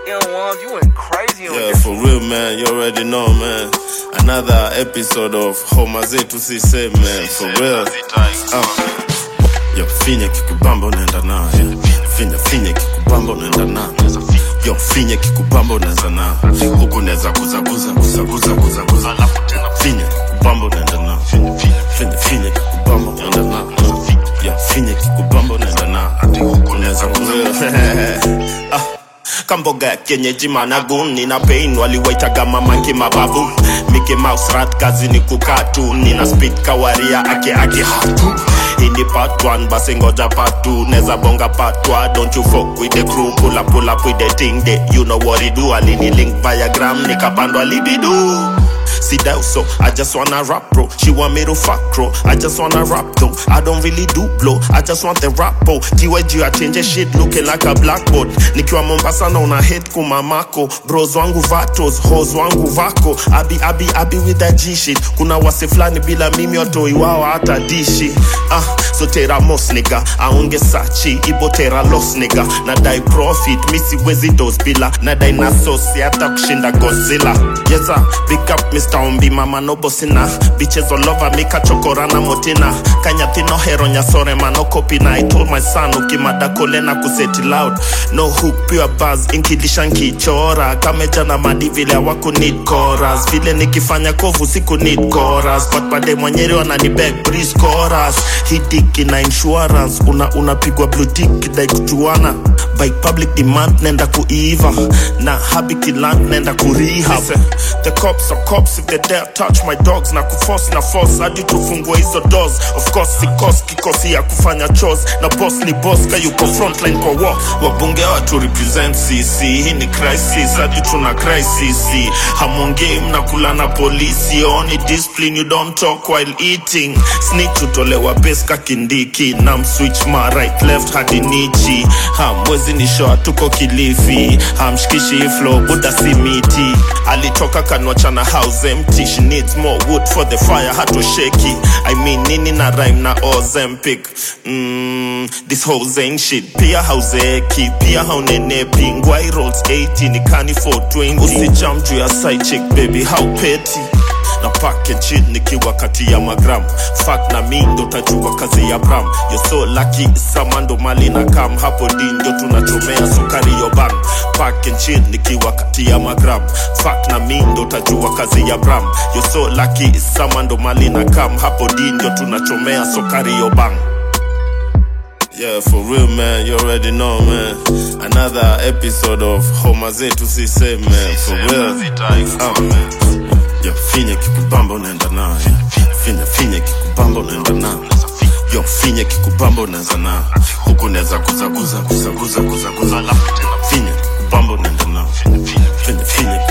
N1, you went crazy on Yeah, for real, man. You already know, man. Another episode of Homa Zetu Sise, man. For real. Yo, finye kikubambo nenda na. Finye kikubambo nenda na. Yo, finye kikubambo nenda na. Huku neza guza. Finye kikubambo nenda na. Finye kikubambo nenda na. Yo, finye kikubambo nenda na. Huku neza guza. Kamboga kienyeji managuni na pain waliwaitaga mamanki mababu Mickey Mouse rat kazi ni kukatu Nina speed kawaria ake hatu Hindi part 1 basi ngoja part 2 Neza bonga part 1 don't you fuck with the crew Pull up with the thing they you know what it do Alini link via gram nikapandwa libidu See that so I just wanna rap bro She want me to fuck bro I just wanna rap though I don't really do blow I just want the rap bro TYG I change shit looking like a blackboard Nikiwa Mombasa na una hate kumamako Bros wangu vatos hoes wangu vako Abi with that G shit Kuna wase flani bila mimi watoi wao hata dishi So tera mos nigga Aunge sachi Ibo tera loss nigga Nadai profit Misi wezi dos bila Nadai na sosi hata kushinda Godzilla Yes big up Mr. Ombi mama no bossina Bitches all over me kachokorana motina Kanyatino hero nyasore mano kopina I told my son ukimada kolena kuseti loud No hook pure buzz inkilisha nkichora Kameja na madi vile wako need chorus Vile nikifanya kovu siku need chorus But bade mwanyeri wanani beg breeze chorus Hidiki na insurance Unapigwa blue tick dai kujuana By public demand nenda kuiva Na habiki land nenda kurehab The cops are cops if they dare touch my dogs Na kuforce na force hadi tufungwe hizo doors Of course si kikosi ya kufanya chores Na boss ni boss ka yuko frontline kwa war Wabunge watu represent CC Hii ni crisis hadi tuna crisis Hamongei mnakula na polisi Only discipline you don't talk while eating Snitch utolewa peska kindiki Nam switch ma right left hadi nichi Hamwezi nisho hatuko Kilifi Hamshikishi flow buda si miti Alitoka kanwachana house empty She needs more wood for the fire hatu shaky I mean nini na rhyme na Ozempic This hoes ain't shit Pia hauzeki Pia haunenepi Ngwai rolls 80 Nikani 420 Usijam juu ya side chick baby how petty Na pack and shit nikiwa kati ya magram Fuck na mi ndo tajua kazi ya Bram You're so lucky Samando mali na kam Hapo di ndio tunachomea sukari yo bang Pack and shit nikiwa kati ya magram Fuck na mi ndo tajua kazi ya Bram You're so lucky Samando mali na kam Hapo di ndio tunachomea sukari yo bang Yeah, for real, man. You already know, man. Another episode of Homa Zetu Sise, man. For real. Yo, finye kikubambo nenda na. Finye kikubambo nenda na. Yo, finye kikubambo nenda na. Huku neza guza. Finye kikubambo nenda na. Finye